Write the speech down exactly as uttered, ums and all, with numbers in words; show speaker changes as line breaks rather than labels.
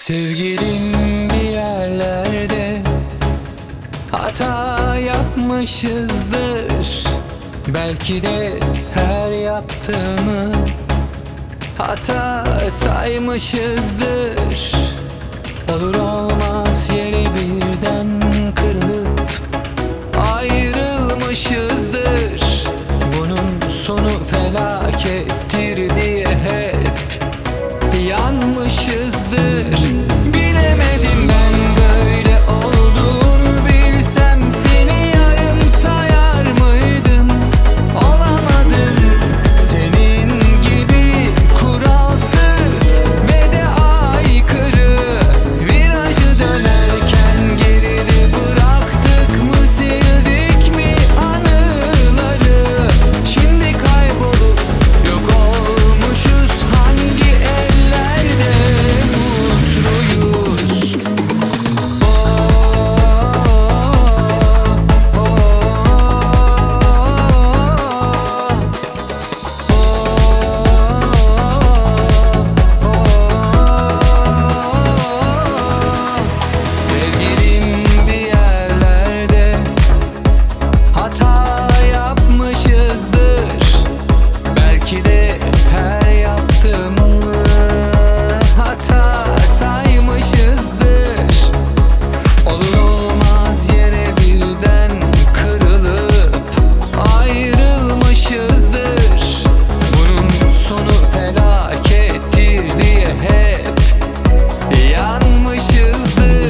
Sevgilim bir yerlerde hata yapmışızdır. Belki de her yaptığımı hata saymışızdır. Olur olmaz yere birden kırılıp ayrılmışızdır. Bunun sonu felakettir diye hep yanmışızdır. Bilemedim ben böyle olduğunu, bilsem seni yarım sayar mıydım? Olamadım senin gibi kuralsız ve de aykırı. Virajı dönerken geride bıraktık mı, sildik mi anıları? Şimdi kaybolup yok olmuşuz, hangi ellerde mutluyuz? Sevgilim bir yerlerde hata yapmışızdır. Belki de her yaptığımı hata saymışızdır. Olur olmaz yere birden kırılıp ayrılmışızdır. Bunun sonu felakettir diye hep yanmışızdır.